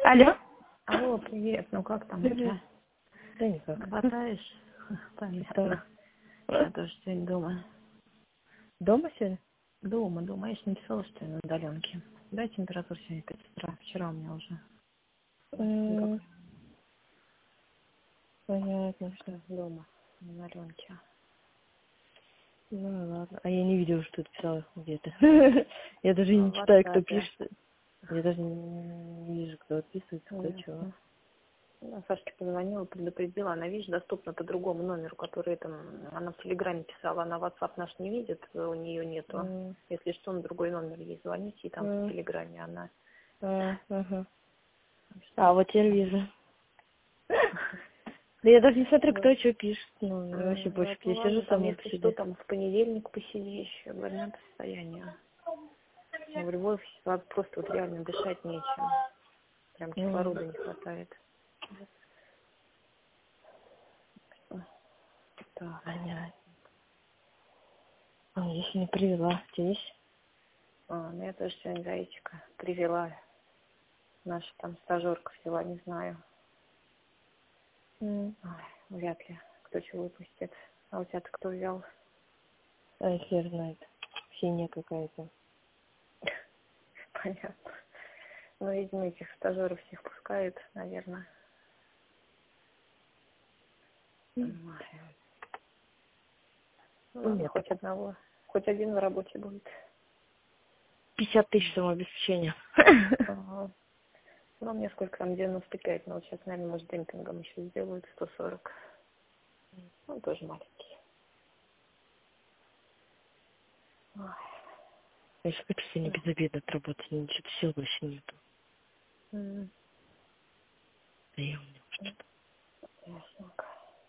Алло? Алло, привет. Ну как там у тебя? Да никак. Хватаешь? Понятно. Я тоже сегодня дома. Дома сегодня? Дома. Я же написала, что я на удаленке. Да, температура сегодня 5 утра. Вчера у меня уже. Понятно, что. Дома, на удаленке. Ну ладно. А я не видела, что ты писала где-то. Я даже не В читаю, кто WhatsApp. пишет. Я даже не вижу, кто отписывается, кто чего. Да, Сашке позвонила, предупредила. Она, видишь, доступна по другому номеру, который там, она в Телеграме писала, она WhatsApp наш не видит, у нее нету. Если что, на другой номер ей звоните, и там в Телеграме она. Ага. А, вот я вижу. Да я даже не смотрю, кто что пишет. Ну, мне вообще пофиг. Я сижу Там, сама если посидеть. что, там в понедельник посиди еще, говорю, по состоянию. Я говорю, в офисе просто вот реально дышать нечем. Прям кислорода не хватает. Так. Понятно. Я сегодня привела. У тебя есть? Ну я тоже сегодня зайчика привела. Наша там стажерка взяла, не знаю. Ой, вряд ли кто чего выпустит. А у тебя-то кто взял? А хер знает. Синяя какая-то. Понятно. Ну, видимо, этих стажеров всех пускают, наверное. Ну, ладно, хоть одного. Хоть один в работе будет. 50 тысяч самообеспечения. Ага. Ну, мне сколько там, 95, но вот сейчас, наверное, может, демпингом еще сделают 140. Ну, тоже маленький. Ой. Я же хочу сегодня безобидно отработать, но что-то сил вообще нету. Да я у меня что-то. Ясненько.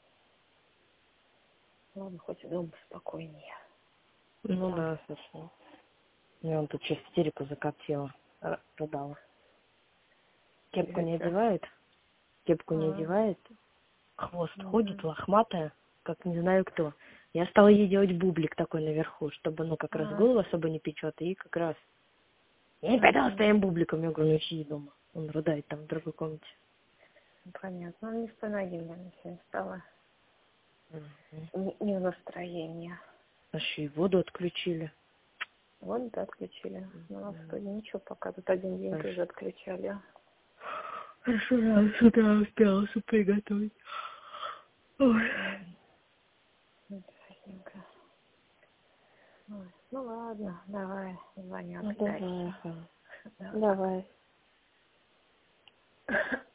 Ладно, хоть и дома спокойнее. Ну да, совершенно. Я вон тут сейчас истерику закатила, продала. Кепку не одевает, хвост ходит, лохматая, как не знаю кто. Я стала ей делать бублик такой наверху, чтобы, ну, как раз голову особо не печет, и как раз... Я не пойду с твоим бубликом, я говорю, ну, сиди дома. Он рыдает там в другой комнате. Понятно. Ну, не с ноги, наверное, сегодня стало. Не в настроении. А еще и воду отключили. Вот, да, отключили. Ну, у нас вроде ничего пока. Тут один день тоже отключали. Хорошо, я с утра успела суп приготовить. Ой. Ясненько. Ой, ну ладно, давай, звони Ну, опять. давай. Давай.